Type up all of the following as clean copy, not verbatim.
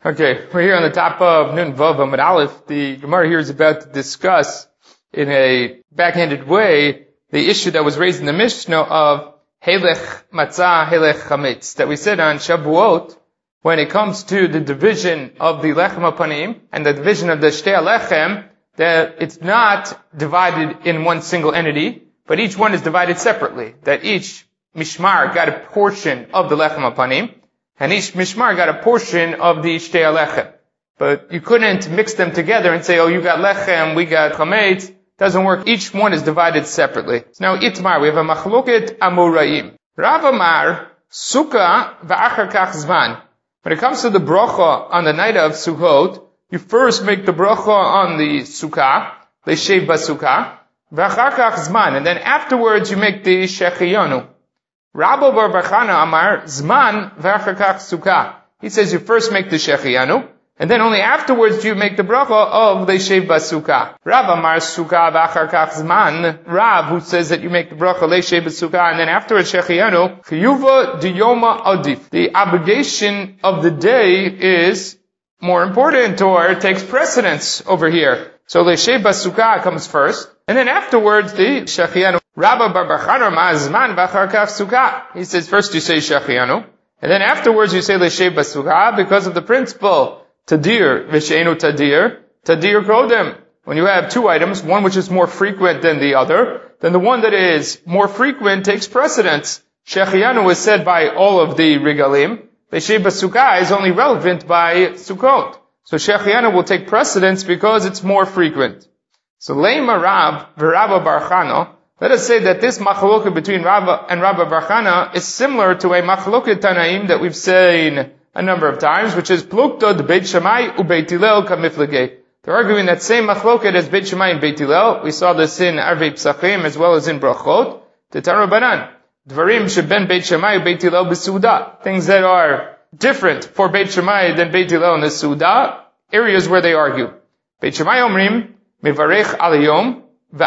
Okay, we're here on the top of Nun Vav Amud Aleph. The Gemara here is about to discuss in a backhanded way the issue that was raised in the Mishnah of Helech Matzah, Helech Chametz, that we said on Shavuot when it comes to the division of the Lechem HaPanim and the division of the Shtei Lechem, that it's not divided in one single entity, but each one is divided separately, that each Mishmar got a portion of the Lechem HaPanim, and each mishmar got a portion of the shtei lechem. But you couldn't mix them together and say, oh, you got lechem, we got chametz. Doesn't work. Each one is divided separately. So now itmar, we have a machloket amoraim. Rav Amar, sukkah v'achar kach zman. When it comes to the bracha on the night of Sukkot, you first make the bracha on the sukkah, le'shev b'sukkah, v'achar kach zman, and then afterwards you make the shechiyanu. Rabba bar Barchana Amar Zman v'achar kach sukkah. He says you first make the shechiyanu, and then only afterwards do you make the bracha of le'shev b'sukkah. Rav Amar sukkah v'achar kach zman. Rav, who says that you make the bracha le'shev b'sukkah and then afterwards shechiyanu, chiyuva diyoma adif. The obligation of the day is more important, or takes precedence over here. So le'shev b'sukkah comes first, and then afterwards the shechiyanu. Rabba bar Barchana ma'azman v'achar kach sukkah. He says first you say shechiyanu, and then afterwards you say le'shev b'sukkah because of the principle tadir v'she'enu tadir kodem. When you have two items, one which is more frequent than the other, then the one that is more frequent takes precedence. Shechiyanu is said by all of the regalim. Le'shev b'sukkah is only relevant by Sukkot. So shechiyanu will take precedence because it's more frequent. So leima Rav v'Rabba bar Barchana. Let us say that this machloket between Rabba and Rabba Barchana is similar to a machloket Tanaim that we've seen a number of times, which is Pluktod Beit Shammai uBeit Hillel kamiflegei. They're arguing that same machloket as Beit Shammai and Beit Hillel. We saw this in Arvei Psachim as well as in Brachot. Tetan Rabbanan. Dvarim sheben Beit Shammai uBeit Hillel b'Seudah. Things that are different for Beit Shammai than Beit Hillel in the Seudah. Areas where they argue. Beit Shammai omrim mivarech al hayom. When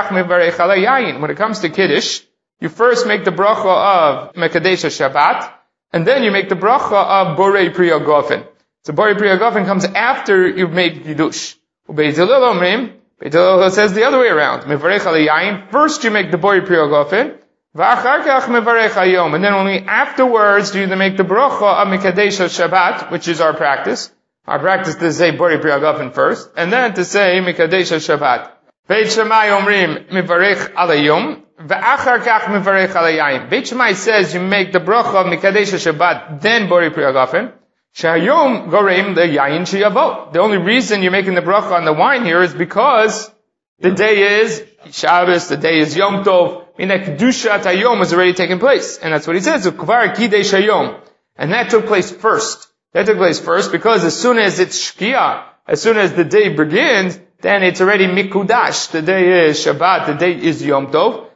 it comes to Kiddush, you first make the bracha of Mekadesh Shabbat, and then you make the bracha of Borei Pri Hagafen. So Borei Pri Hagafen comes after you've made Kiddush. Beit Hillel says the other way around. First you make the Borei Pri Hagafen, and then only afterwards do you make the bracha of Mekadesh Shabbat, which is our practice. Our practice is to say Borei Pri Hagafen first, and then to say Mekadesh Shabbat. Beit Shammai omrim mivarech al hayom v'achar kach mivarech al hayayim. Beit Shammai says you make the bracha of Mekadesh Shabbat, then Borei Pri Hagafen. Shehayom goreim leyayin sheyavo. The only reason you're making the bracha on the wine here is because the day is Shabbos, the day is Yom Tov, meaning that Kedushat Hayom has already taken place. And that's what he says, Ukvar Kidesh Hayom. And that took place first. That took place first because as soon as it's Shkia, as soon as the day begins, then it's already Mikudash. The day is Shabbat, the day is Yom Tov.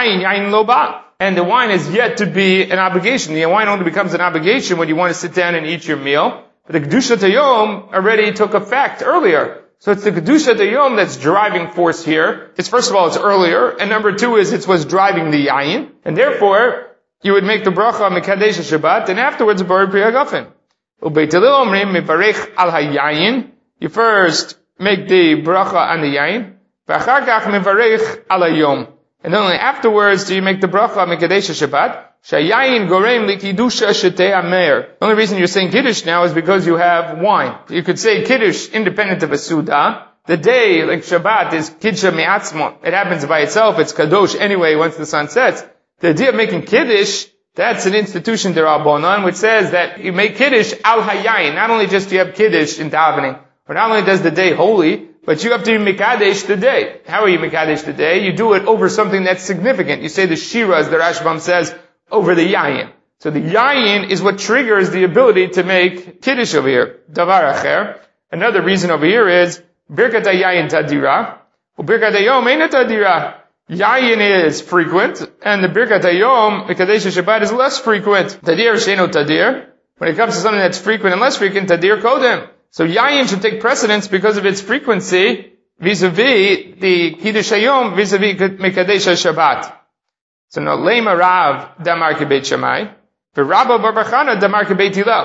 And the wine is yet to be an obligation. The wine only becomes an obligation when you want to sit down and eat your meal. But the Kedushat Hayom already took effect earlier. So it's the Kedushat Hayom that's driving force here. It's first of all, it's earlier. And number two is it's what's driving the yayin. And therefore, you would make the bracha of Mekadesh Shabbat, and afterwards, Borei Pri Hagafen. Ubeit Hillel omrim mivarech al hayayin. You first make the bracha on the yain, v'achar kach mivarech al hayom, and then only afterwards do you make the bracha on Mekadesh Shabbat. Shayayin goreim likidusha shetei amer. The only reason you're saying Kiddush now is because you have wine. You could say Kiddush independent of a Suda. The day, like Shabbat, is Kidsha mi'atzmo. It happens by itself. It's Kadosh anyway once the sun sets. The idea of making Kiddush, that's an institution d'Rabbanan, which says that you make Kiddush al hayayin. Not only just you have Kiddush in davening, or not only does the day holy, but you have to Mikadesh the day. How are you Mikadesh the day? You do it over something that's significant. You say the Shira, as the Rashbam says, over the Yayin. So the Yayin is what triggers the ability to make Kiddush over here. Davar acher. Another reason over here is, Birkat HaYayin Tadira, Birkat HaYom Eina Tadira. Yayin is frequent, and the Birkat HaYom, Mekadesh Shabbat, is less frequent. Tadir Sheino Tadir. When it comes to something that's frequent and less frequent, Tadir Kodem. So Yayin should take precedence because of its frequency vis-a-vis the Kiddush Hayom vis-a-vis Mekadesh Shabbat. So now Lema Rav Damar Beit Shammai, Rabba bar Barchana Damar Beit Hillel.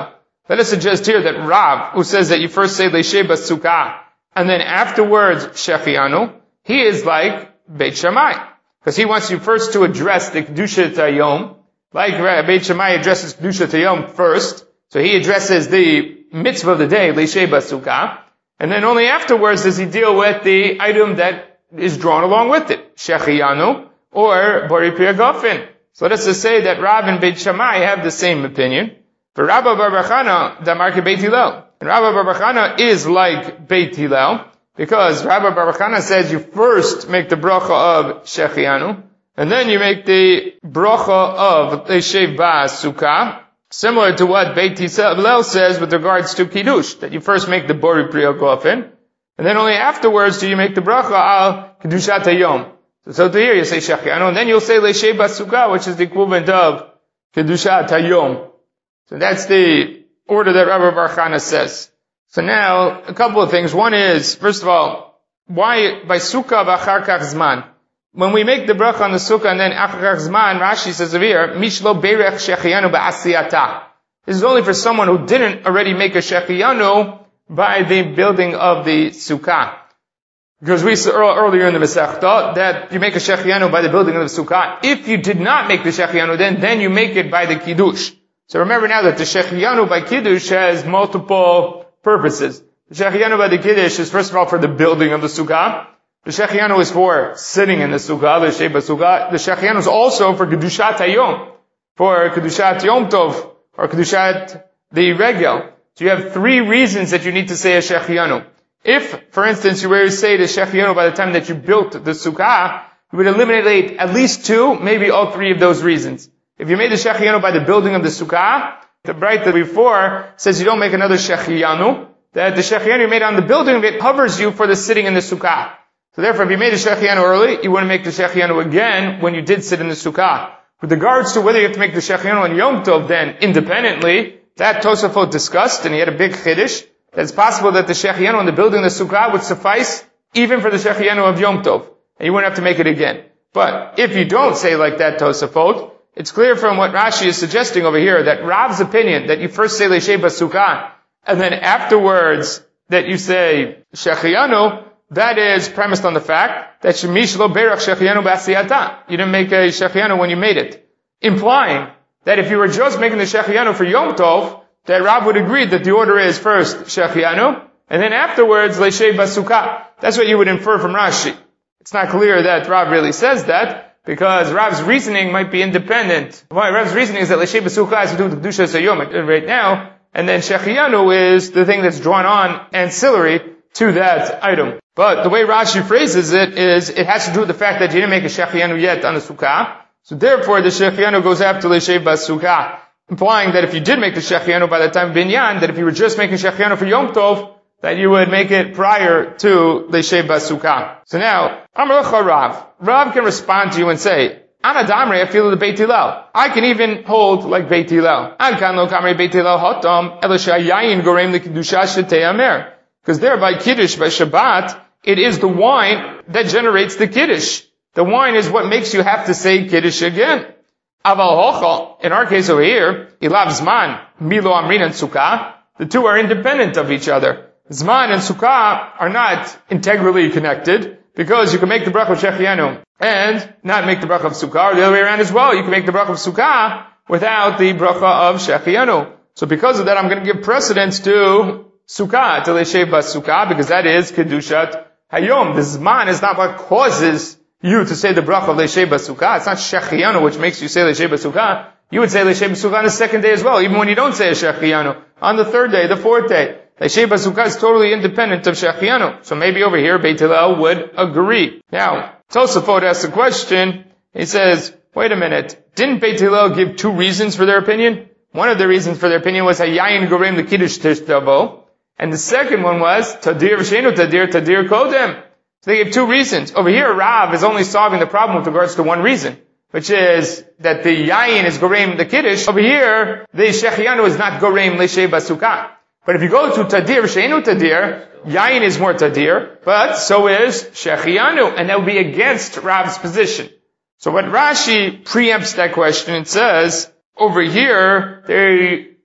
Let us suggest here that Rav, who says that you first say Leishei Basukah, and then afterwards Shechianu, he is like Beit Shammai. Because he wants you first to address the Kedusha Hayom, like Beit Shammai addresses Kedusha Hayom first, so he addresses the mitzvah of the day, Leishei Basukah, and then only afterwards does he deal with the item that is drawn along with it, Shechianu, or Bori Pri Hagofin. So let us just say that Rav and Beit Shammai have the same opinion. For Rabba bar bar Chana, Damarke Beit Hillel. And Rabba bar bar Chana is like Beit Hillel, because Rabba bar bar Chana says you first make the bracha of Shechianu, and then you make the bracha of Leishei Basukah, similar to what Beit Hillel says with regards to Kiddush, that you first make the Bori Pri Hagofin, and then only afterwards do you make the bracha al Kedushat Hayom. So to here you say Shechianu, and then you'll say Leishei Basukah, which is the equivalent of Kedushat Hayom. So that's the order that Rabbi Bar Chana says. So now, a couple of things. One is, first of all, why by Sukkah v'achar kach zman? When we make the bracha on the Sukkah and then achar kach zman, Rashi says over here, Mishlo berech Shechianu ba'asiyata. This is only for someone who didn't already make a Shechianu by the building of the Sukkah. Because we saw earlier in the Masechta that you make a Shechianu by the building of the Sukkah. If you did not make the Shechianu, then you make it by the Kiddush. So remember now that the Shechianu by Kiddush has multiple purposes. The Shechianu by the Kiddush is first of all for the building of the Sukkah. The Shechianu is for sitting in the Sukkah, the Leishei Basukah. The Shechianu is also for Kedushat Hayom, for Kedushat Yom Tov, or Kedushat the Regel. So you have three reasons that you need to say a Shechianu. If, for instance, you were to say the Shechianu by the time that you built the Sukkah, you would eliminate at least two, maybe all three of those reasons. If you made the Shechianu by the building of the Sukkah, the bright that before says you don't make another Shechianu, that the Shechianu you made on the building of it covers you for the sitting in the Sukkah. So therefore, if you made the Shechianu early, you wouldn't make the Shechianu again when you did sit in the Sukkah. With regards to whether you have to make the Shechianu on Yom Tov then independently, that Tosafot discussed, and he had a big chiddush, that it's possible that the Shechianu on the building of the Sukkah would suffice even for the Shechianu of Yom Tov, and you wouldn't have to make it again. But if you don't say like that Tosafot, it's clear from what Rashi is suggesting over here that Rav's opinion that you first say Leishei Basukah and then afterwards that you say Shechianu, that is premised on the fact that Shemish lo berach Shechianu b'asiyata. You didn't make a Shechianu when you made it. Implying that if you were just making the Shechianu for Yom Tov, that Rav would agree that the order is first Shechianu and then afterwards Leishei Basukah. That's what you would infer from Rashi. It's not clear that Rav really says that, because Rav's reasoning might be independent. Why? Rav's reasoning is that Leishei Basukah has to do with Kedusha Hayom right now, and then Shechianu is the thing that's drawn on ancillary to that item. But the way Rashi phrases it is, it has to do with the fact that you didn't make a Shechianu yet on the Sukkah, so therefore the Shechianu goes after Leishei Basukah, implying that if you did make the Shechianu by the time Binyan, that if you were just making Shechianu for Yom Tov, that you would make it prior to Leishei Basukah. So now, Amar Lecha Rav. Rav can respond to you and say, Ana Damre, I feel the Beit Hillel. I can even hold like Beit Hillel. Ad kan lo kamre Beit Hillel hotam, ela she'hayayin gorem lekidusha shetei amer. Because there by Kiddush, by Shabbat, it is the wine that generates the Kiddush. The wine is what makes you have to say Kiddush again. Aval hochal, in our case over here, ilav zman, milo amrin and sukkah, the two are independent of each other. Zman and Sukkah are not integrally connected, because you can make the bracha of Shechianu and not make the bracha of Sukkah, or the other way around as well. You can make the bracha of Sukkah without the bracha of Shechianu. So because of that, I'm going to give precedence to Sukkah, to Leishei Basukah, because that is Kedushat Hayom. The Zman is not what causes you to say the bracha of Leishei Basukah. It's not Shechianu which makes you say Leishei Basukah. You would say Leishei Basukah on the second day as well, even when you don't say a Shechianu. On the third day, the fourth day. Leishei Basukah is totally independent of Shechianu. So maybe over here, Beit Hillel would agree. Now, Tosafot asks a question. He says, wait a minute. Didn't Beit Hillel give two reasons for their opinion? One of the reasons for their opinion was Hayayin Gorem L'Kiddush Tishtavo. And the second one was Tadir V'Sheinu Tadir Tadir Kodem. So they gave two reasons. Over here, Rav is only solving the problem with regards to one reason, which is that the Yayin is Gorem the Kiddush. Over here, the Shechianu is not Gorem Leishei Basukah. But if you go to Tadir V'Sheinu Tadir, Yayin is more Tadir, but so is Shechianu, and that would be against Rav's position. So what Rashi preempts that question and says, over here, they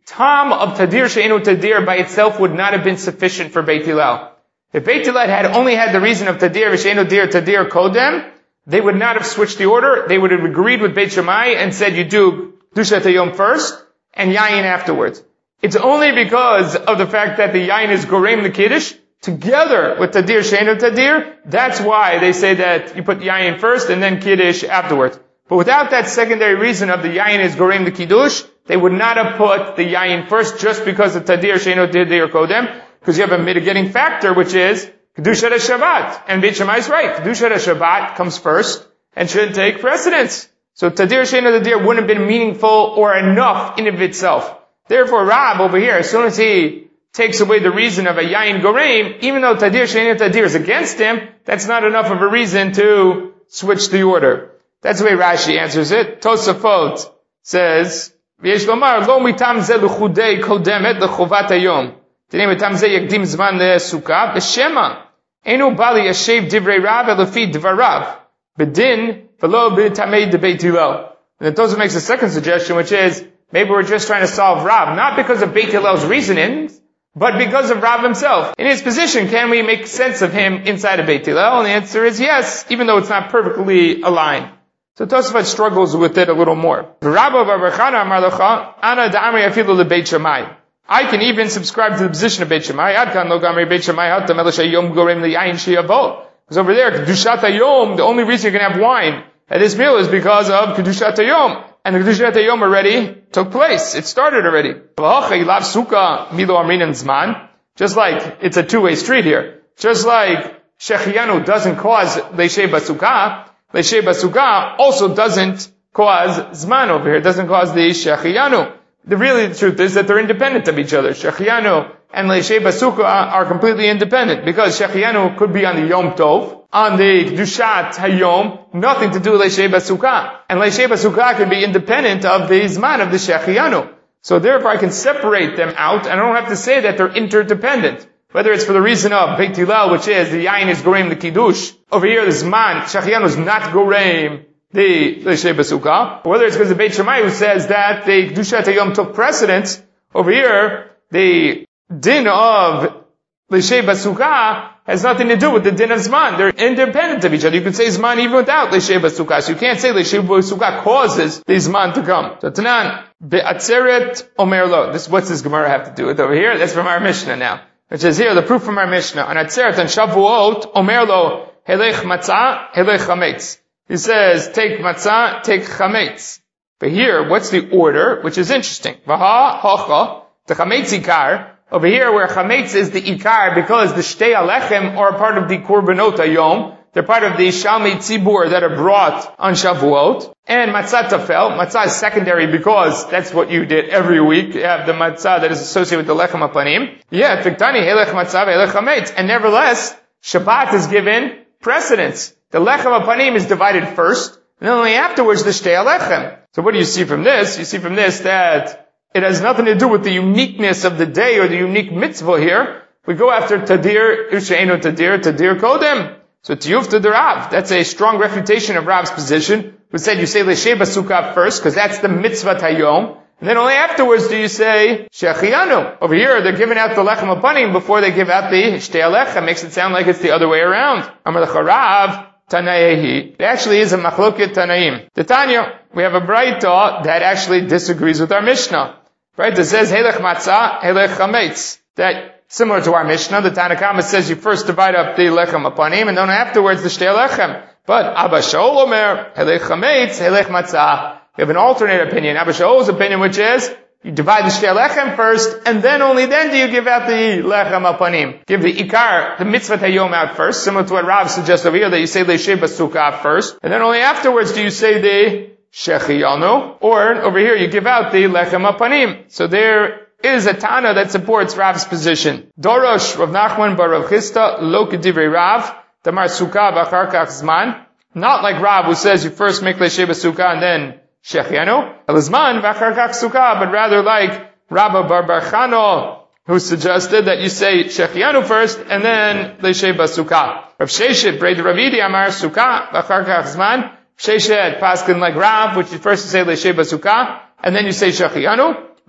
tam of tadir she'enu tadir by itself would not have been sufficient for Beit Hillel. If Beit Hillel had only had the reason of tadir she'enu tadir kodem, they would not have switched the order. They would have agreed with Beit Shammai and said you do Kedushat Hayom first and Yayin afterwards. It's only because of the fact that the Yayin is Gorem the Kiddush together with Tadir She'enu Tadir. That's why they say that you put Yayin first and then Kiddush afterwards. But without that secondary reason of the Yayin is Gorem the Kiddush, they would not have put the Yayin first just because of Tadir She'enu Tadir Kodem, because you have a mitigating factor which is Kedushat HaShabbat. And Beit Shammai is right. Kedushat HaShabbat comes first and should take precedence. So Tadir She'enu Tadir wouldn't have been meaningful or enough in of itself. Therefore, Rab over here, as soon as he takes away the reason of a Yayin Goreim, even though Tadir She'enu Tadir is against him, that's not enough of a reason to switch the order. That's the way Rashi answers it. Tosafot says, V'yesh lomar, lo mitam ze l'chudei kodemet l'chovat hayom. T'nei mitam ze yakdim zman le'sukkah, b'shema. Enu bali yashev divrei Rav elefi dvarav. B'din, v'lo b'tamei debeit Hillel. And the Tosafot makes a second suggestion, which is, maybe we're just trying to solve Rav, not because of Beit Hillel's reasonings, but because of Rav himself. In his position, can we make sense of him inside of Beit Hillel? And the answer is yes, even though it's not perfectly aligned. So Tosafot struggles with it a little more. I can even subscribe to the position of Beit Shammai. Because over there, Kedushat Hayom, the only reason you can have wine at this meal is because of Kedushat Hayom. And the Kedushat Hayom already took place. It started already. Just like it's a two-way street here. Just like Shechianu doesn't cause Leishei Basukah, Leishei Basukah also doesn't cause Zman over here. It doesn't cause the Shechianu. The truth is that they're independent of each other. Shechianu and Leishei Basukah are completely independent because Shechianu could be on the Yom Tov, on the Kedushat Hayom, nothing to do with Leishei Basukah. And Leishei Basukah can be independent of the Zman of the Shechianu. So therefore I can separate them out, and I don't have to say that they're interdependent. Whether it's for the reason of Beit Hillel, which is the Yain is Gorem the Kiddush, over here the Zman, Shechianu is not Gorem the Leishei Basukah, or whether it's because of Beit Shammai who says that the Kedushat Hayom took precedence, over here the din of Leishei Basukah has nothing to do with the din of Zman. They're independent of each other. You can say Zman even without Leishei Basukah. So you can't say Leishei Basukah causes the Zman to come. So Tanan, Be'atzeret Omer Lo. What's this Gemara have to do with over here? That's from our Mishnah now. Which is here, the proof from our Mishnah. On Atzeret and Shavuot, Omer Lo, Helech Matzah, Helech Chametz. He says, take Matzah, take Chametz. But here, what's the order? Which is interesting. Vaha, Hocha, the Chametz Ikar. Over here, where Chametz is the Ikar, because the Shtei Alechem are part of the Korbanot Hayom. They're part of the Shalmei Tzibur that are brought on Shavuot. And Matzah Tafel. Matzah is secondary because that's what you did every week. You have the Matzah that is associated with the Lechem HaPanim. Yeah, Fiktani, Helech Matzah, Helech Chametz. And nevertheless, Shabbat is given precedence. The Lechem HaPanim is divided first, and then only afterwards the Shtei Alechem. So what do you see from this? You see from this that it has nothing to do with the uniqueness of the day or the unique mitzvah here. We go after Tadir, She'enu Tadir, Tadir Kodem. So Tiyuf to the Rav. That's a strong refutation of Rav's position, who said you say Leishei Basukah first, because that's the mitzvah Hayom. And then only afterwards do you say Shechianu. Over here, they're giving out the Lechem HaPanim before they give out the Shtei Alechem. Makes it sound like it's the other way around. Amar Lecha Rav, Tanayehi. It actually is a Machloket Tanaim. The Tanya, we have a Braita that actually disagrees with our Mishnah. Right? That says, Helech Matzah, Helech Chametz. That, similar to our Mishnah, the Tanna Kama says you first divide up the Lechem HaPanim, and then afterwards the Shtei Alechem. But Abba Shaul Omer, Helech Chametz, Helech Matzah. We have an alternate opinion. Abba Shaul's opinion, which is, you divide the Shtei Alechem first, and then only then do you give out the Lechem HaPanim. Give the Ikar, the Mitzvah Hayom out first, similar to what Rav suggests over here, that you say Leishei Basukah first, and then only afterwards do you say the Shechianu, or over here you give out the Lechem HaPanim. So there is a Tana that supports Rav's position. Dorosh, Rav Nachman bar Rav Chisda, lo kedivrei Rav, Tamar Sukkah v'achar kach Zman. Not like Rav who says you first make Leishei Basukah and then Shechianu, Elizman v'achar kach Sukkah, but rather like Rabba bar Bar Chano, who suggested that you say Shechianu first and then Leishei Basukah. Rav Sheshet, Brei Ravidi, Amar Sukkah v'achar kach Zman. Sheshet, Paskin like Rav, which you first say Leishei Basukah, and then you say Shechianu.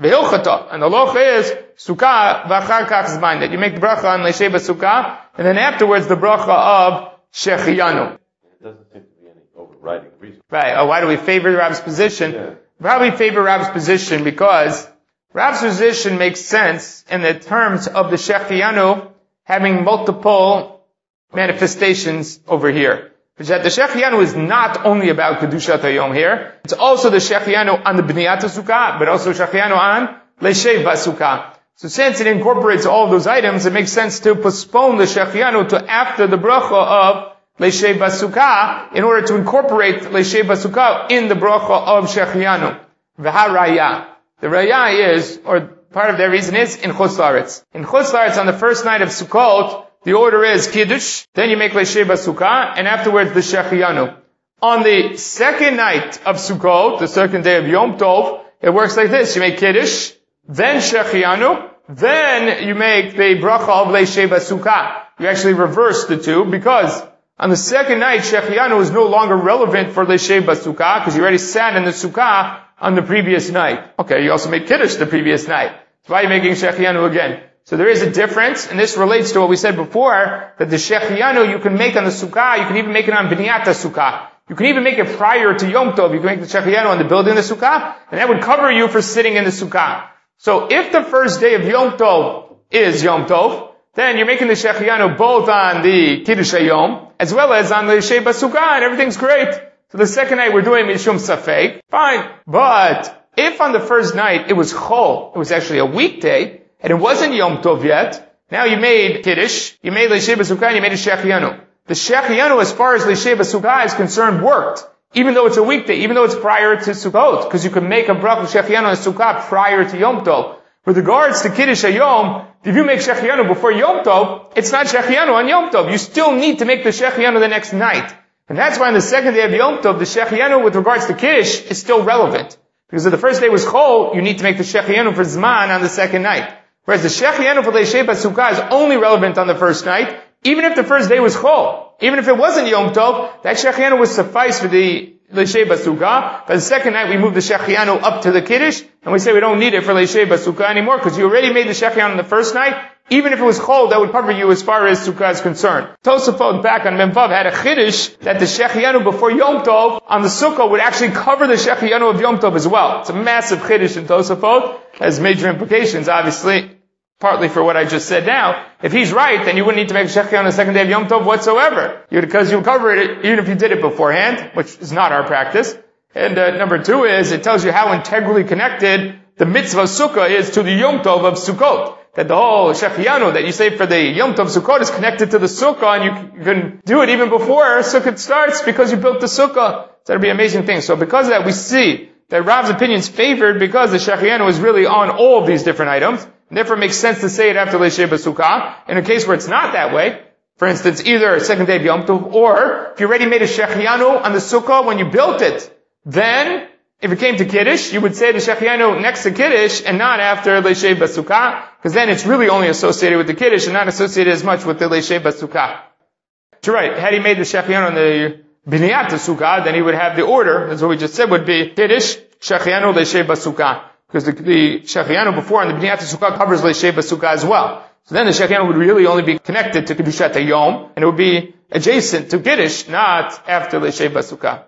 V'hilchata. And the loch is sukkah v'achar kach zman, that you make the bracha on leishei b'sukkah, and then afterwards the bracha of shechianu. It doesn't seem to be any overriding reason. Right. Why do we favor Rab's position? Yeah. Probably favor Rab's position because Rab's position makes sense in the terms of the shechianu having multiple manifestations over here. Which that the shechianu is not only about kedushat hayom here, it's also the shechianu on the bniyat sukkah, but also shechianu on leishei b'sukkah. So since it incorporates all of those items, it makes sense to postpone the shechianu to after the bracha of leishei b'sukkah in order to incorporate leishei b'sukkah in the bracha of shechianu. V'haraya. The raya is, or part of their reason is, in Chutz La'aretz. In Chutz La'aretz, on the first night of Sukkot, the order is Kiddush, then you make Leishei B'Sukkah, and afterwards the Shechianu. On the second night of Sukkot, the second day of Yom Tov, it works like this. You make Kiddush, then Shechianu, then you make the bracha of Leishei B'Sukkah. You actually reverse the two, because on the second night, Shechianu is no longer relevant for Leishei B'Sukkah, because you already sat in the Sukkah on the previous night. Okay, you also made Kiddush the previous night. So why are you making Shechianu again? So there is a difference, and this relates to what we said before, that the Shechianu you can make on the Sukkah, you can even make it on B'niyat Sukkah. You can even make it prior to Yom Tov. You can make the Shechianu on the building of the Sukkah, and that would cover you for sitting in the Sukkah. So if the first day of Yom Tov is Yom Tov, then you're making the Shechianu both on the Kiddush Hayom, as well as on the Leishei B'Sukkah, and everything's great. So the second night we're doing Mishum Safek, fine. But if on the first night it was Chol, it was actually a weekday, and it wasn't Yom Tov yet, now you made Kiddush, you made Leishei B'Sukkah, and you made a Shechianu. The Shechianu, as far as Leishei B'Sukkah is concerned, worked. Even though it's a weekday, even though it's prior to Sukkot, because you can make a bracha Shechianu on Sukkah prior to Yom Tov. With regards to Kiddush Hayom, if you make Shechianu before Yom Tov, it's not Shechianu on Yom Tov. You still need to make the Shechianu the next night. And that's why on the second day of Yom Tov, the Shechianu with regards to Kiddush is still relevant. Because if the first day was Chol, you need to make the Shechianu for Zman on the second night. Whereas the Shechianu for Leishei B'Sukkah is only relevant on the first night, even if the first day was Chol. Even if it wasn't Yom Tov, that Shechianu would suffice for the Leishei B'Sukkah. But the second night we move the Shechianu up to the Kiddush, and we say we don't need it for Leishei B'Sukkah anymore, because you already made the Shechianu on the first night. Even if it was Chol, that would cover you as far as Sukkah is concerned. Tosafot back on Memvav had a Chiddush that the Shechianu before Yom Tov on the Sukkah would actually cover the Shechianu of Yom Tov as well. It's a massive Chiddush in Tosafot. Has major implications, obviously, partly for what I just said now. If he's right, then you wouldn't need to make a Shechianu on the second day of Yom Tov whatsoever. Because you would cover it even if you did it beforehand, which is not our practice. And number two is, it tells you how integrally connected the mitzvah of Sukkah is to the Yom Tov of Sukkot. That the whole Shechianu that you say for the Yom Tov Sukkot is connected to the Sukkah, and you can do it even before Sukkot starts because you built the Sukkah. So that'll be an amazing thing. So because of that, we see that Rav's opinion is favored because the Shechianu is really on all of these different items, and therefore it makes sense to say it after Leishei B'Sukkah. In a case where it's not that way, for instance, either second day of Yom Tov, or if you already made a Shechianu on the Sukkah when you built it, then if it came to Kiddush, you would say the Shechianu next to Kiddush and not after Leishei B'Sukkah, because then it's really only associated with the Kiddush and not associated as much with the Leishei B'Sukkah. You're right. Had he made the Shechianu on the B'niyat Sukkah, then he would have the order, that's what we just said, would be Kiddush, Shechianu, Leishei B'Sukkah. Because the Shechianu before on the B'niyat Sukkah covers Leishei B'Sukkah as well. So then the Shechianu would really only be connected to Kedushat Hayom, and it would be adjacent to Kiddush, not after Leishei B'Sukkah.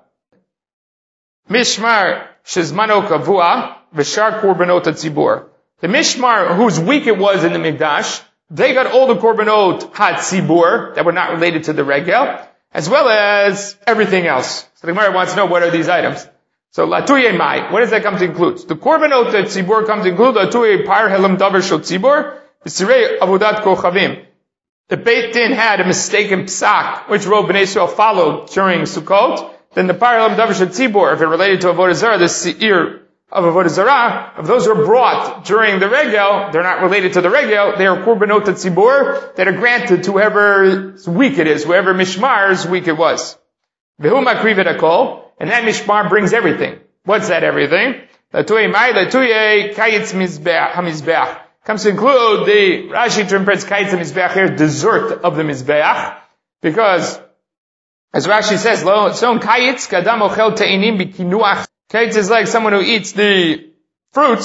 Mishmar Shezmano Kavua V'shar Korbanot HaTzibur. The Mishmar, whose week it was in the Mikdash, they got all the Korbanot HaTzibur that were not related to the Regel, as well as everything else. So the Gemara wants to know what are these items. So Latuye Mai, what does that come to include? The Korbanot HaTzibur comes to include Latuye Par Helam Davar Shel Tzibur V'sirei Avodat Kochavim. The Beit Din had a mistaken psak, which Rov Bnei Yisrael followed during Sukkot. Then the Paralam Davar Shel Tzibur, if it related to Avodah Zarah, the Seir of Avodah Zarah, if those are brought during the Regel, they're not related to the Regel, they are Korbanot HaTzibur that are granted to whoever's week it is, whoever Mishmar's week it was. V'hu makriv et hakol, and that Mishmar brings everything. What's that everything? Latuye mai, latuye kayitz hamizbeach. Comes to include the, Rashi interprets kayitz hamizbeach here, dessert of the Mizbeach, because as Rashi says, so kayitz kadam ochel te'inim b'kinuach. Kayitz is like someone who eats the fruits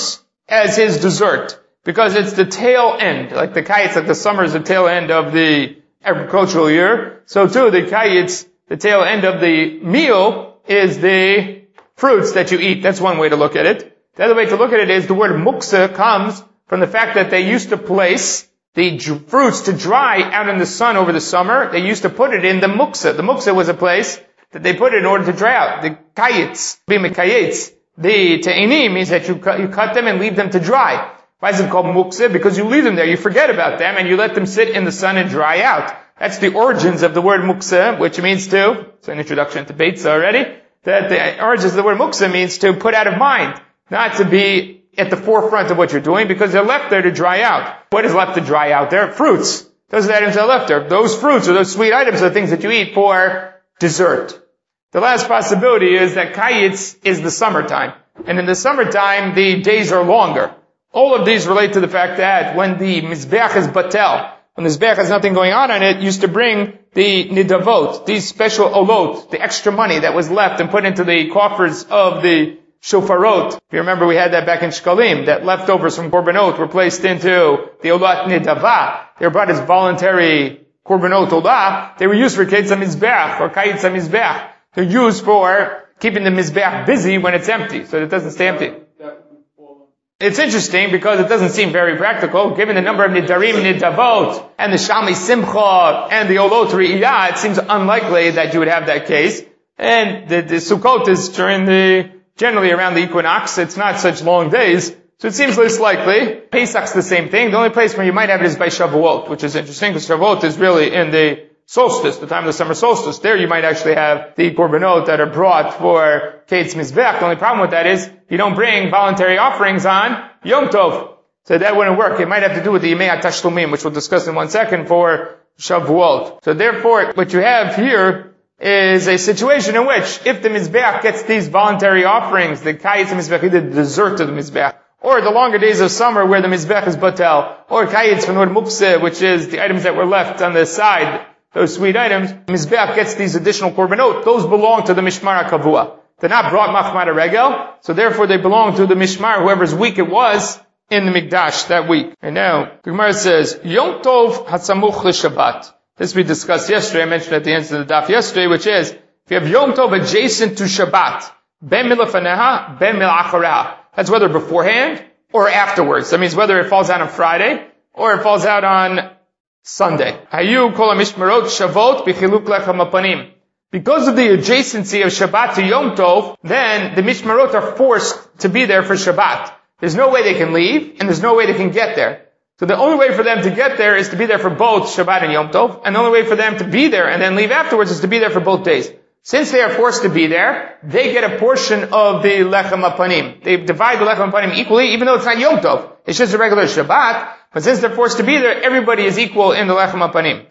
as his dessert, because it's the tail end, like the kayitz, like the summer is the tail end of the agricultural year. So too, the kayitz, the tail end of the meal, is the fruits that you eat. That's one way to look at it. The other way to look at it is the word muksa comes from the fact that they used to place the fruits to dry out in the sun over the summer. They used to put it in the muksa. The muksa was a place that they put it in order to dry out. The kayitz, b'mekayetz, the te'ini means that you cut them and leave them to dry. Why is it called muksa? Because you leave them there, you forget about them, and you let them sit in the sun and dry out. That's the origins of the word muksa, which means to, it's an introduction to Beitza already, that the origins of the word muksa means to put out of mind, not to be at the forefront of what you're doing, because they're left there to dry out. What is left to dry out there? Fruits. Those are the items that are left there. Those fruits or those sweet items are the things that you eat for dessert. The last possibility is that kayitz is the summertime. And in the summertime, the days are longer. All of these relate to the fact that when the mizbeach is batel, when the mizbeach has nothing going on it, used to bring the nidavot, these special olot, the extra money that was left and put into the coffers of the shofarot. If you remember, we had that back in Shkalim, that leftovers from korbanot were placed into the olat nidava. They were brought as voluntary korbanot olah. They were used for kayitz mizbeach or kayitz mizbeach. They're used for keeping the mizbeach busy when it's empty, so it doesn't stay empty. It's interesting because it doesn't seem very practical, given the number of nidarim, nidavot, and the shalmi simcha, and the olot re'iyah. It seems unlikely that you would have that case. And the Sukkot is generally around the equinox. It's not such long days, so it seems less likely. Pesach's the same thing. The only place where you might have it is by Shavuot, which is interesting, because Shavuot is really in the solstice, the time of the summer solstice. There you might actually have the korbanot that are brought for kayitz mizbeach. The only problem with that is you don't bring voluntary offerings on Yom Tov. So that wouldn't work. It might have to do with the Yemei HaTashlumim, which we'll discuss in 1 second, for Shavuot. So therefore, what you have here is a situation in which if the mizbeach gets these voluntary offerings, the kayitz mizbeach, either the dessert of the mizbeach, or the longer days of summer where the mizbeach is batel, or kayitz from the word mukse, which is the items that were left on the side, those sweet items, mizbeach gets these additional korbanot. Those belong to the mishmar HaKavua. They're not brought machmar regel, so therefore they belong to the mishmar, whoever's week it was in the mikdash that week. And now, the Gemara says, Yom Tov Hatzamuch LeShabbat. This we discussed yesterday, I mentioned at the end of the daf yesterday, which is, if you have Yom Tov adjacent to Shabbat, ben milafaneha, ben milachareha. That's whether beforehand or afterwards. That means whether it falls out on Friday or it falls out on Sunday. Hayu kol mishmarot shavot b'chiluk lechem hapanim. Because of the adjacency of Shabbat to Yom Tov, then the mishmarot are forced to be there for Shabbat. There's no way they can leave, and there's no way they can get there. So the only way for them to get there is to be there for both Shabbat and Yom Tov, and the only way for them to be there and then leave afterwards is to be there for both days. Since they are forced to be there, they get a portion of the lechem hapanim. They divide the lechem hapanim equally, even though it's not Yom Tov. It's just a regular Shabbat. But since they're forced to be there, everybody is equal in the lechem hapanim.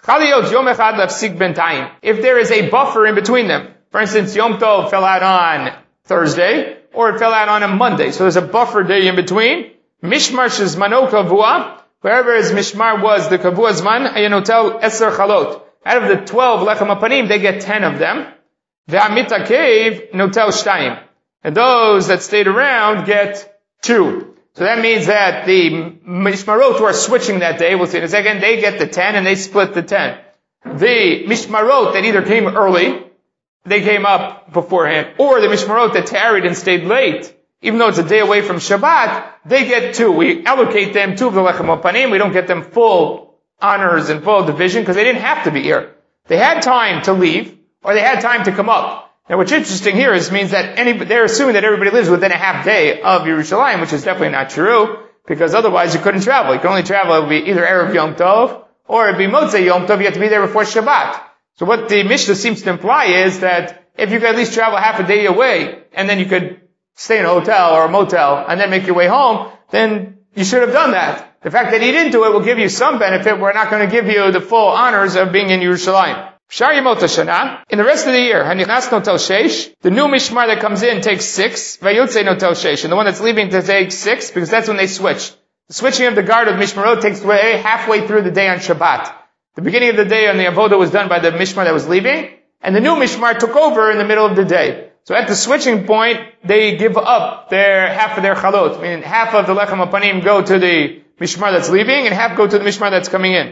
If there is a buffer in between them, for instance, Yom Tov fell out on Thursday, or it fell out on a Monday, so there's a buffer day in between. Mishmar shezmano kavua, wherever his mishmar was, the kavua zman, hayanotel eser chalot. Out of the 12 lechem hapanim, they get 10 of them. Ve'amitakev notel shtayim. And those that stayed around get 2. So that means that the mishmarot who are switching that day, we'll see in a second, they get the 10 and they split the 10. The mishmarot that either came early, they came up beforehand, or the mishmarot that tarried and stayed late, even though it's a day away from Shabbat, they get 2. We allocate them 2 of the lechem hapanim. We don't get them full honors and full division because they didn't have to be here. They had time to leave, or they had time to come up. Now what's interesting here is means that they're assuming that everybody lives within a half day of Yerushalayim, which is definitely not true, because otherwise you couldn't travel. You can only travel, it would be either Erev Yom Tov, or it would be Motzei Yom Tov, you have to be there before Shabbat. So what the Mishnah seems to imply is that if you could at least travel half a day away, and then you could stay in a hotel or a motel, and then make your way home, then you should have done that. The fact that he didn't do it will give you some benefit. We're not going to give you the full honors of being in Yerushalayim. In the rest of the year, the new mishmar that comes in takes 6, and the one that's leaving to take 6, because that's when they switch. The switching of the guard of mishmarot takes away halfway through the day on Shabbat. The beginning of the day on the avodah was done by the mishmar that was leaving, and the new mishmar took over in the middle of the day. So at the switching point, they give up half of their chalot. Meaning half of the lechem apanim go to the mishmar that's leaving, and half go to the mishmar that's coming in.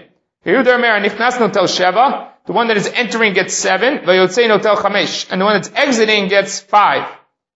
The one that is entering gets 7, and the one that's exiting gets 5.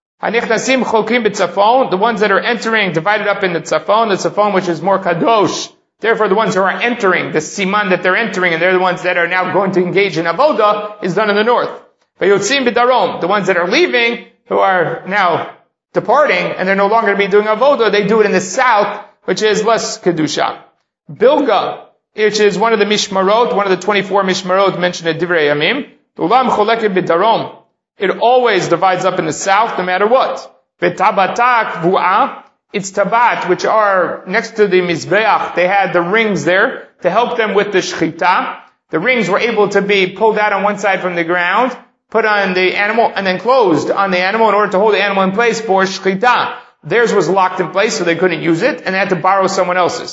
The ones that are entering divided up in the tzafon which is more kadosh. Therefore, the ones who are entering, the siman that they're entering, and they're the ones that are now going to engage in avoda, is done in the north. The ones that are leaving, who are now departing, and they're no longer going to be doing avoda, they do it in the south, which is less kedusha. Bilga, which is one of the mishmarot, one of the 24 mishmarot mentioned in Divrei Yamim. Ulam choleket b'darom. It always divides up in the south, no matter what. V'tabatak vu'ah. It's tabat, which are next to the mizbeach. They had the rings there to help them with the shchita. The rings were able to be pulled out on one side from the ground, put on the animal, and then closed on the animal in order to hold the animal in place for shchita. Theirs was locked in place, so they couldn't use it, and they had to borrow someone else's.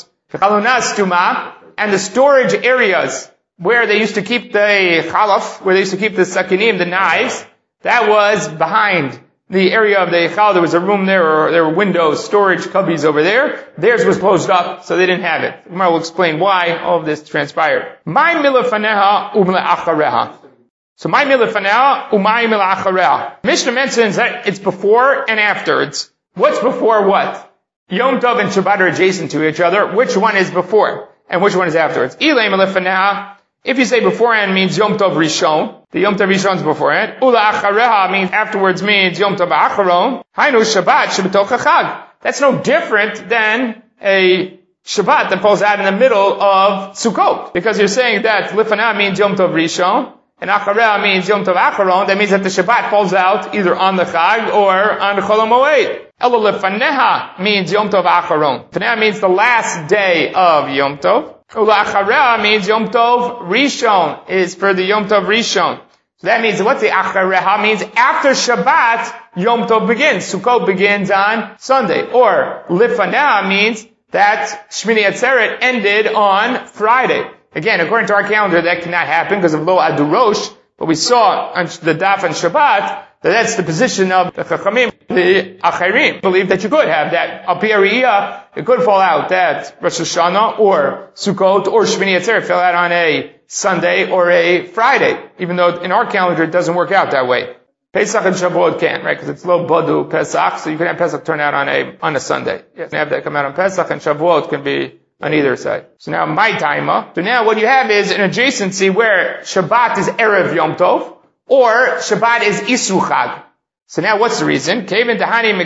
And the storage areas where they used to keep the chalaf, where they used to keep the sakinim, the knives, that was behind the area of the Eichal. There was a room there, or there were windows, storage cubbies over there. Theirs was closed up, so they didn't have it. Gemara will explain why all of this transpired. My milafaneha umle'achareha. So my milafaneha umay milachareha. Mishnah mentions that it's before and after. What's before what? Yom Tov and Shabbat are adjacent to each other. Which one is before? And which one is afterwards? If you say beforehand means Yom Tov Rishon, the Yom Tov Rishon is beforehand. Ula achareha means afterwards means Yom Tov Acharon. Hainu Shabbat Shabbatok HaChag. That's no different than a Shabbat that falls out in the middle of Sukkot. Because you're saying that Lifanah means Yom Tov Rishon, and Achareha means Yom Tov Acharon. That means that the Shabbat falls out either on the Chag or on the Chol HaMoed. Elo Lefaneha means Yom Tov Acharon. Lefaneha means the last day of Yom Tov. Ula Achareha means Yom Tov Rishon, is for the Yom Tov Rishon. So that means, what's the Achareha? Means after Shabbat, Yom Tov begins. Sukkot begins on Sunday. Or Lefaneha means that Shmini Atzeret ended on Friday. Again, according to our calendar, that cannot happen because of Lo Adurosh, but we saw on the Daf on Shabbat that that's the position of the Chachamim, the Acherim, believe that you could have that. Al Pi Hariyah, it could fall out that Rosh Hashanah or Sukkot or Shmini Atzeret fell out on a Sunday or a Friday, even though in our calendar it doesn't work out that way. Pesach and Shavuot can, right? Because it's Lo Badu Pesach, so you can have Pesach turn out on a Sunday. You can have that come out on Pesach, and Shavuot can be on either side. So now my timer. So now what you have is an adjacency where Shabbat is Erev Yom Tov, or Shabbat is Isru Chag. So now what's the reason? Because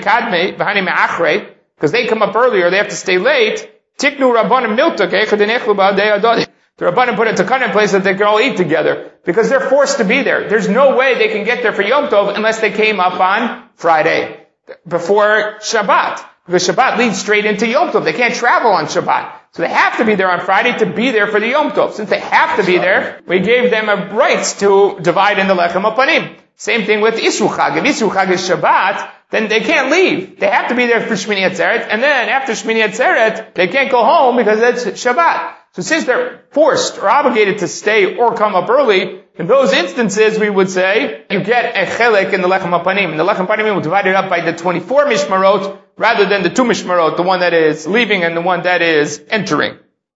they come up earlier, they have to stay late. Tiknu Rabbanim Milta, the Rabbanim put a takana in place that they can all eat together, because they're forced to be there. There's no way they can get there for Yom Tov unless they came up on Friday, before Shabbat. Because Shabbat leads straight into Yom Tov. They can't travel on Shabbat. So they have to be there on Friday to be there for the Yom Tov. Since they have to be there, we gave them a rights to divide in the Lechem Apanim. Same thing with Isru Chag. If Isru Chag is Shabbat, then they can't leave. They have to be there for Shmini Atzeret, and then after Shmini Atzeret, they can't go home because it's Shabbat. So since they're forced or obligated to stay or come up early, in those instances we would say, you get a chelek in the Lechem Apanim. And the Lechem Apanim will divide it up by the 24 mishmarot, rather than the 2 mishmarot, the one that is leaving and the one that is entering.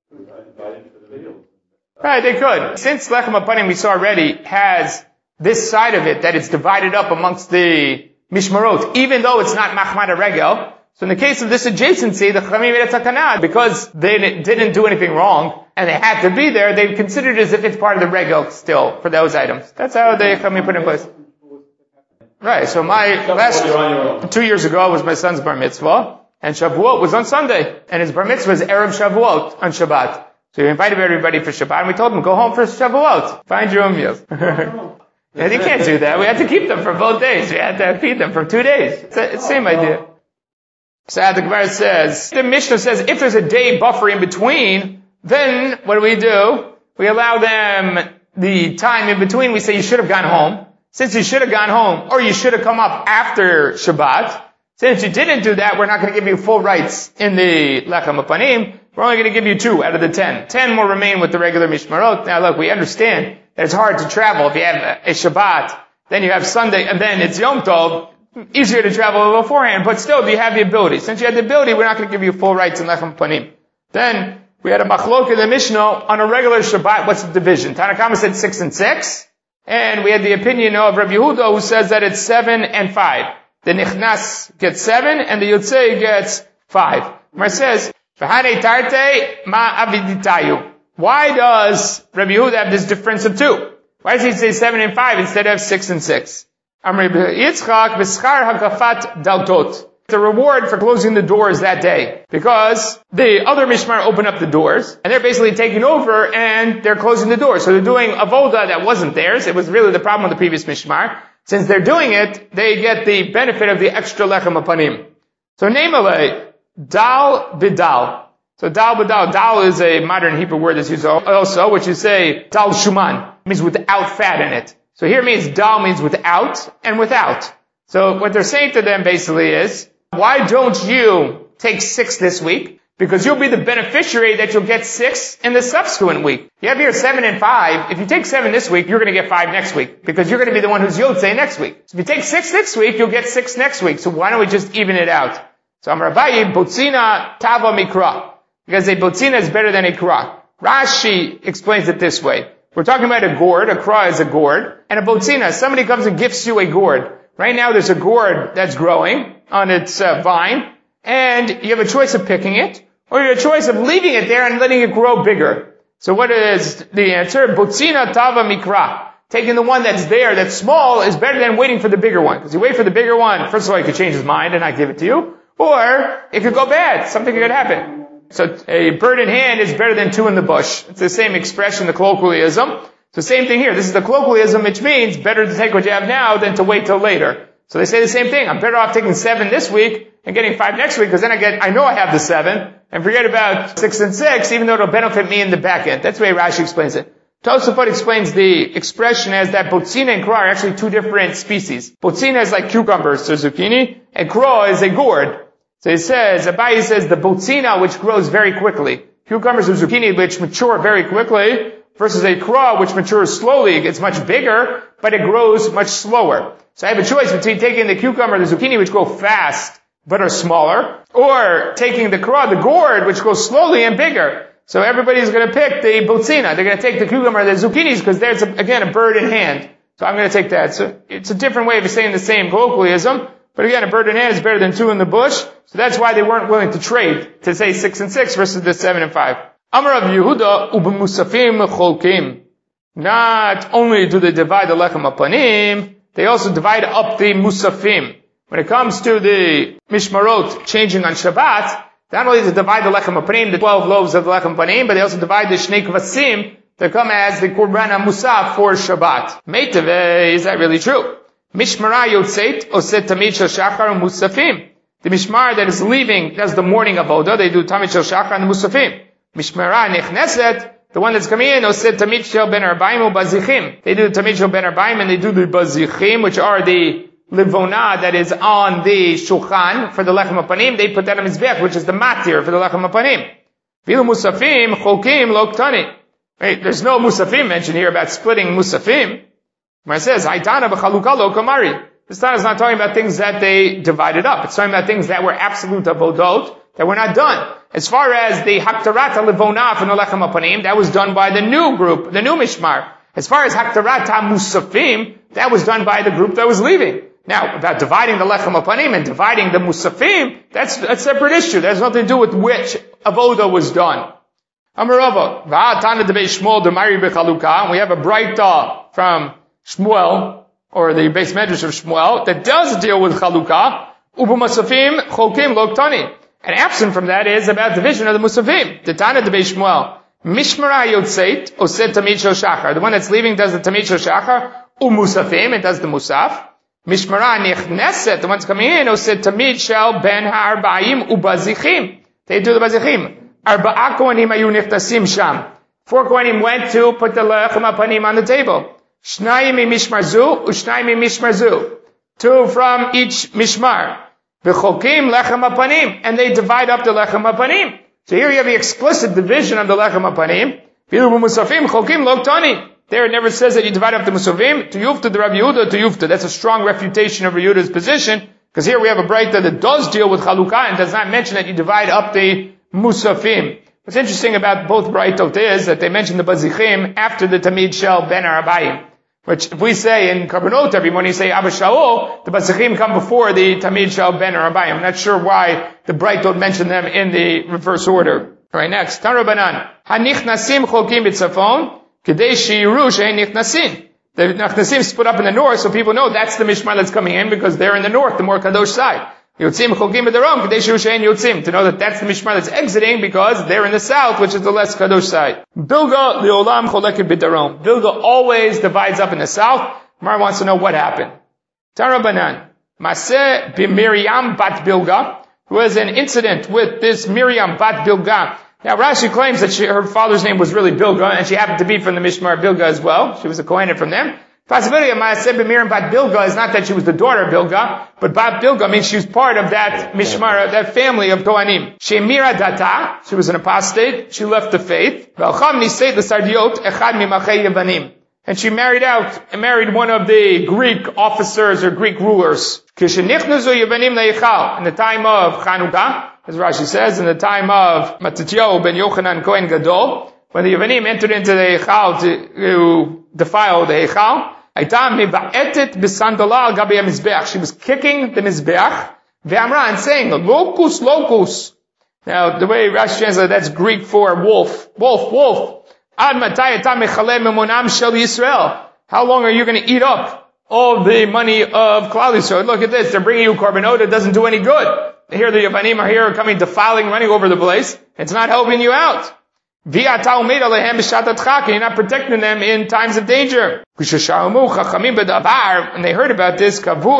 Right, they could. Since Lechem Apanim, we saw already, has this side of it, that it's divided up amongst the mishmarot, even though it's not machmad regel. So in the case of this adjacency, the Chachamim made a takana, because they didn't do anything wrong, and they had to be there, they considered it as if it's part of the regel still, for those items. That's how the Chachamim put it in place. Right, so last 2 years ago was my son's bar mitzvah, and Shavuot was on Sunday, and his bar mitzvah was Erev Shavuot on Shabbat. So we invited everybody for Shabbat, and we told them, go home for Shavuot. Find your own meals. And you can't do that. We had to keep them for both days. We had to feed them for 2 days. It's the same idea. So the Gemara says, the Mishnah says, if there's a day buffer in between, then what do? We allow them the time in between. We say you should have gone home. Since you should have gone home, or you should have come up after Shabbat, since you didn't do that, we're not going to give you full rights in the Lechem Apanim. We're only going to give you 2 out of the 10. 10 will remain with the regular Mishmarot. Now look, we understand that it's hard to travel if you have a Shabbat then you have Sunday, and then it's Yom Tov, easier to travel beforehand, but still, do you have the ability? Since you had the ability, we're not going to give you full rights in Lechem Panim. Then, we had a machlok in the Mishnah on a regular Shabbat. What's the division? Tanakama said 6 and 6, and we had the opinion of Rabbi Yehuda who says that it's 7 and 5. The Nichnas gets 7, and the Yotzei gets 5. Mar says, V'hanei tarte ma aviditayu. Why does Rabbi Yehuda have this difference of 2? Why does he say 7 and 5 instead of 6 and 6? Amr Yitzchak b'schar hakafat daltot. The reward for closing the doors that day. Because the other mishmar open up the doors, and they're basically taking over, and they're closing the doors. So they're doing avoda that wasn't theirs. It was really the problem with the previous mishmar. Since they're doing it, they get the benefit of the extra lechem apanim. So namely, dal bidal. So dal b'dal, dal is a modern Hebrew word that's used also, which you say dal shuman, means without fat in it. So here means dal means without and without. So what they're saying to them basically is, why don't you take 6 this week? Because you'll be the beneficiary that you'll get 6 in the subsequent week. You have here 7 and 5. If you take 7 this week, you're going to get 5 next week. Because you're going to be the one who's Yotzei next week. So if you take 6 this week, you'll get 6 next week. So why don't we just even it out? So Amar Abaye, botzina tava mikra. Because a botzina is better than a kra. Rashi explains it this way. We're talking about a gourd. A kra is a gourd. And a botzina, somebody comes and gifts you a gourd. Right now there's a gourd that's growing on its vine. And you have a choice of picking it, or you have a choice of leaving it there and letting it grow bigger. So what is the answer? Botzina tava mikra. Taking the one that's there, that's small, is better than waiting for the bigger one. Because you wait for the bigger one, first of all, he could change his mind and not give it to you. Or it could go bad. Something could happen. So a bird in hand is better than 2 in the bush. It's the same expression, the colloquialism. It's the same thing here. This is the colloquialism, which means better to take what you have now than to wait till later. So they say the same thing. I'm better off taking 7 this week and getting 5 next week, because then I know I have the 7, and forget about 6 and 6, even though it'll benefit me in the back end. That's the way Rashi explains it. Tosafot explains the expression as that botzina and kra are actually 2 different species. Botzina is like cucumbers, so zucchini, and kra is a gourd. So he says, Abaye says the botzina, which grows very quickly. Cucumbers or zucchini, which mature very quickly, versus a kra, which matures slowly. It gets much bigger, but it grows much slower. So I have a choice between taking the cucumber or the zucchini, which grow fast, but are smaller, or taking the kra, the gourd, which grows slowly and bigger. So everybody's going to pick the botzina. They're going to take the cucumber or the zucchinis, because there's, again, a bird in hand. So I'm going to take that. So it's a different way of saying the same colloquialism. But again, a bird in hand is better than 2 in the bush. So that's why they weren't willing to trade, to say 6 and 6 versus the 7 and 5. Amar of Yehuda, u'b'musafim cholkim. Not only do they divide the lechem apanim, they also divide up the musafim. When it comes to the mishmarot changing on Shabbat, not only do they divide the lechem apanim, the 12 loaves of the lechem apanim, but they also divide the shnei kvasim to come as the korban musaf for Shabbat. Meitave, is that really true? Mishmara yotzeit oset tamid shel shachar musafim. The mishmar that is leaving does the morning avoda. They do tamid shel shachar and the musafim. Mishmara nechneset, the one that's coming in, oset tamid shel ben arbaim ubazichim. They do tamid shel ben arbaim, and they do the bazichim, which are the livona that is on the shulchan for the lechem apanim. They put that on mizbech, which is the matir for the lechem apanim. Vilu musafim cholkim lo ktani. Right, there's no musafim mentioned here about splitting musafim. When it says, Haitana b'chaluka lo kamari. This time is not talking about things that they divided up. It's talking about things that were absolute avodot, that were not done. As far as the haktarata livona from the lechem apanim, that was done by the new group, the new mishmar. As far as haktarata musafim, that was done by the group that was leaving. Now, about dividing the lechem apanim and dividing the musafim, that's a separate issue. That has nothing to do with which avoda was done. Amarava, va'atana debei Shmuel demari b'chaluka, and we have a bright from Shmuel, or the base medrash of Shmuel, that does deal with chalukah, ubu musafim chokim lo ktani. And absent from that is about division of the musafim. The Tana de Shmuel, mishmara yotzeit oset tamid shel shachar. The one that's leaving does the tamid shel shachar, musafim, it does the musaf. Mishmara nichneset, the one's coming in, oset tamid shel ben ha'arbaim ubazichim. They do the bazichim. Arba'a kohanim ayu nichtasim sham. 4 kohanim went to put the lechem apanim on the table. Shnayim mishmar zu, ushnayim mishmar zu. 2 from each mishmar. V'chokim lechem apanim. And they divide up the lechem apanim. So here you have the explicit division of the lechem apanim. V'lu musafim chokim lo ktani. There it never says that you divide up the Musafim. To Yufta, the Rabbi Yehuda, to Yufta. That's a strong refutation of Rabbi Yehuda's position, because here we have a Braita that does deal with Chalukah and does not mention that you divide up the Musafim. What's interesting about both Braitot is that they mention the Bazichim after the Tamid Shel Ben Arabayim. Which, if we say in Karbanot every morning, you say Abba Shaul, the Bazichim come before the Tamid Shel Ben Arabayim. I'm not sure why the Braitot mention them in the reverse order. Alright, next. Tan Rabbanan. Hanichnasim cholkim b'tzafon, kedei sheyiru she'en nichnasim. The Nichnasim split up in the north, so people know that's the Mishmar that's coming in, because they're in the north, the more Kadosh side. Yotzim cholkim b'darom, kedei sheyiru she'en yotzim. To know that that's the Mishmar that's exiting, because they're in the south, which is the less Kadosh side. Bilga li'olam choleket b'darom. Bilga always divides up in the south. Mar wants to know what happened. Tan Rabbanan. Maseh b'Miriam bat Bilga. There was an incident with this Miriam bat Bilga. Now Rashi claims that her father's name was really Bilga, and she happened to be from the Mishmar Bilga as well. She was a Kohenet from them. Possibility of Maaseh b'Miriam bat Bilga is not that she was the daughter of Bilga, but bat Bilga means she was part of that Mishmar, that family of Kohanim. Shemira data, she was an apostate, she left the faith. And she married one of the Greek officers or Greek rulers. In the time of Chanukah, as Rashi says, in the time of Matityahu ben Yochanan Kohen Gadol, when the Yevanim entered into the Eichal to defile the Eichal, she was kicking the Mizbeach, and saying, locus, locus. Now, the way Rashi translates, that's Greek for wolf, wolf, wolf. How long are you going to eat up all the money of Klal Yisrael? Look at this, they're bringing you korbanot, it doesn't do any good. Here the Yevanim are here coming defiling, running over the place. It's not helping you out. You're not protecting them in times of danger. When they heard about this,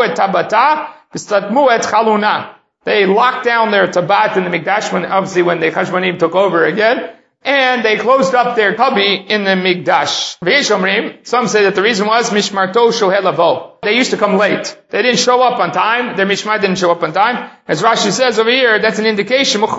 they locked down their tabat in the Mikdash, when the Chashmonim took over again. And they closed up their cubby in the Mikdash. Some say that the reason was Mishmarto Shohel Lavo. They used to come late. They didn't show up on time. Their Mishmar didn't show up on time. As Rashi says over here, that's an indication. Shows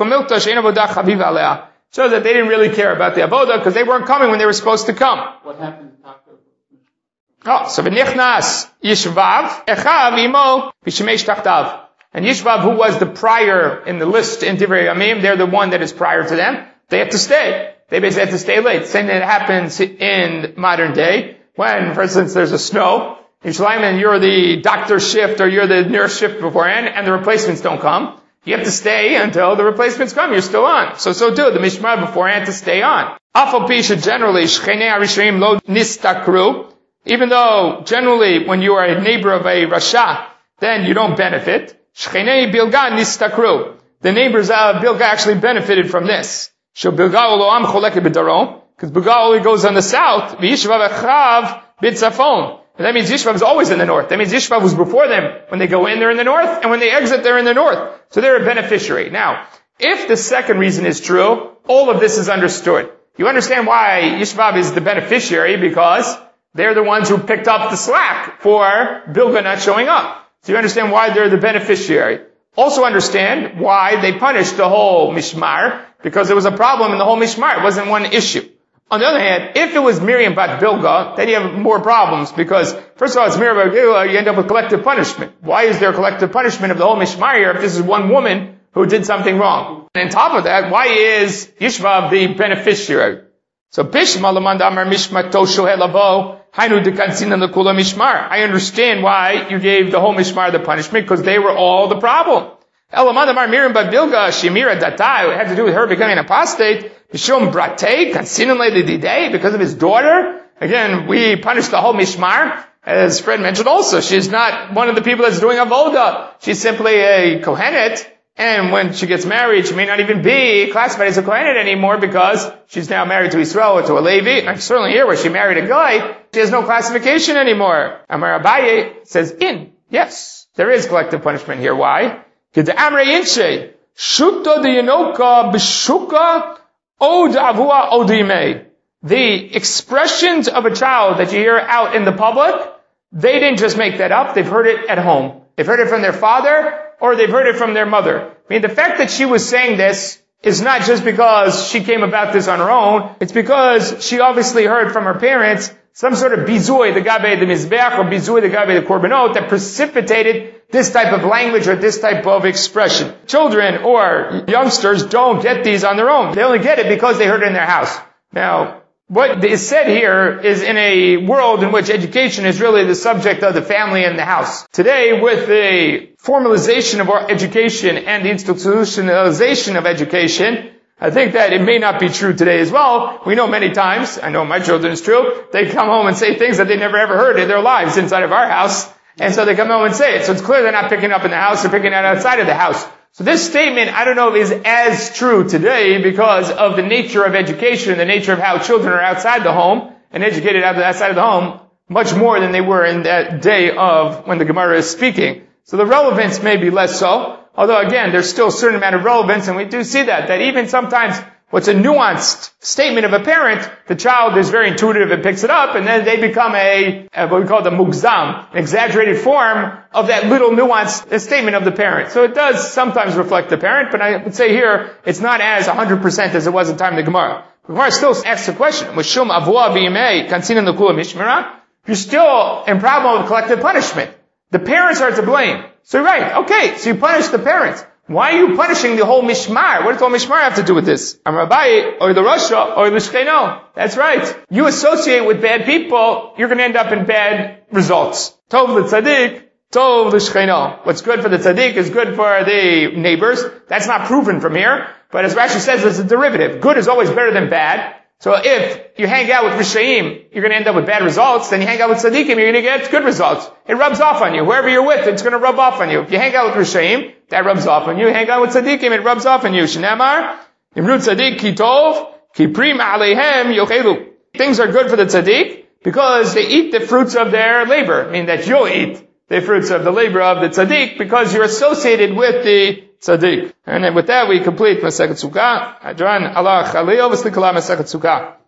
that they didn't really care about the avodah because they weren't coming when they were supposed to come. What happened to Taco? So v'nichnas Yishvav Echav Imo v'shemesh tachtav. And Yishvav, who was the prior in the list in Divrei Yamim, they're the one that is prior to them. They have to stay. They basically have to stay late. Same thing that happens in modern day when, for instance, there's a snow in Yerushalayim and you're the doctor shift or you're the nurse shift beforehand and the replacements don't come. You have to stay until the replacements come. You're still on. So do the Mishmar beforehand to stay on. Afal Pisha generally, Shchenei HaRishayim lo nistakru. Even though generally when you are a neighbor of a Rasha, then you don't benefit. Shchenei Bilga nistakru. The neighbors of Bilga actually benefited from this. Because Bilga only goes on the south. And that means Yishvav is always in the north. That means Yishvav was before them. When they go in, they're in the north. And when they exit, they're in the north. So they're a beneficiary. Now, if the second reason is true, all of this is understood. You understand why Yishvav is the beneficiary, because they're the ones who picked up the slack for Bilga not showing up. So you understand why they're the beneficiary. Also understand why they punished the whole Mishmar, because there was a problem in the whole Mishmar. It wasn't one issue. On the other hand, if it was Miriam bat Bilga, then you have more problems, because first of all, it's Miriam bat Bilga, you end up with collective punishment. Why is there collective punishment of the whole Mishmar here if this is one woman who did something wrong? And on top of that, why is Yishvav the beneficiary? So Bishma Lamanda Amar Mishmato Shohel Lavo, Hainu Dekansin the Kula Mishmar. I understand why you gave the whole Mishmar the punishment, because they were all the problem. Elamanda Amar Miriam bat Bilga, Shemira Datai, it had to do with her becoming an apostate. Mishum Brate, Kansinan Leididei, because of his daughter. Again, we punished the whole Mishmar. As Fred mentioned also, she's not one of the people that's doing avoda. She's simply a Kohenet. And when she gets married, she may not even be classified as a Kohenet anymore, because she's now married to Israel or to a Levi. And certainly here, where she married a guy, she has no classification anymore. Amar Abaye says, yes, there is collective punishment here. Why? The expressions of a child that you hear out in the public, they didn't just make that up. They've heard it at home. They've heard it from their father, or they've heard it from their mother. I mean, the fact that she was saying this is not just because she came about this on her own. It's because she obviously heard from her parents some sort of bizui, the gabe the mizbeach, or bizui, the gabe the korbanot, that precipitated this type of language or this type of expression. Children or youngsters don't get these on their own. They only get it because they heard it in their house. Now, what is said here is in a world in which education is really the subject of the family and the house. Today, with the formalization of our education and the institutionalization of education, I think that it may not be true today as well. We know many times, I know my children is true, they come home and say things that they never ever heard in their lives inside of our house. And so they come home and say it. So it's clear they're not picking up in the house, they're picking it outside of the house. So this statement, I don't know if is as true today because of the nature of education and the nature of how children are outside the home and educated outside of the home much more than they were in that day of when the Gemara is speaking. So the relevance may be less so. Although again, there's still a certain amount of relevance, and we do see that even sometimes what's a nuanced statement of a parent, the child is very intuitive and picks it up, and then they become what we call the mugzam, an exaggerated form of that little nuanced statement of the parent. So it does sometimes reflect the parent, but I would say here, it's not as 100% as it was in the time of the Gemara. The Gemara still asks the question, Mishum avua b'yimei kansinan l'kula mishmera? You're still in problem of collective punishment. The parents are to blame. So you're right, okay, so you punish the parents. Why are you punishing the whole mishmar? What does the whole mishmar have to do with this? Amrabai, or the Rasha, or the Shkeno. That's right. You associate with bad people, you're going to end up in bad results. Tov l'tzadik, tov l'shkeno. What's good for the tzaddik is good for the neighbors. That's not proven from here. But as Rashi says, it's a derivative. Good is always better than bad. So if you hang out with Rishayim, you're going to end up with bad results. Then you hang out with Tzaddikim, you're going to get good results. It rubs off on you. Whoever you're with, it's going to rub off on you. If you hang out with Rishayim, that rubs off on you. Hang out with Tzaddikim, it rubs off on you. Shnamar, Imru Tzaddik ki tov, ki prim aleihem yochelu. Things are good for the Tzaddik because they eat the fruits of their labor. I mean that you'll eat the fruits of the labor of the Tzaddik because you're associated with the Tzaddik. And then with that we complete Masechet Sukkah. Adran Allah Chalil V'Slikala Masechet Sukkah.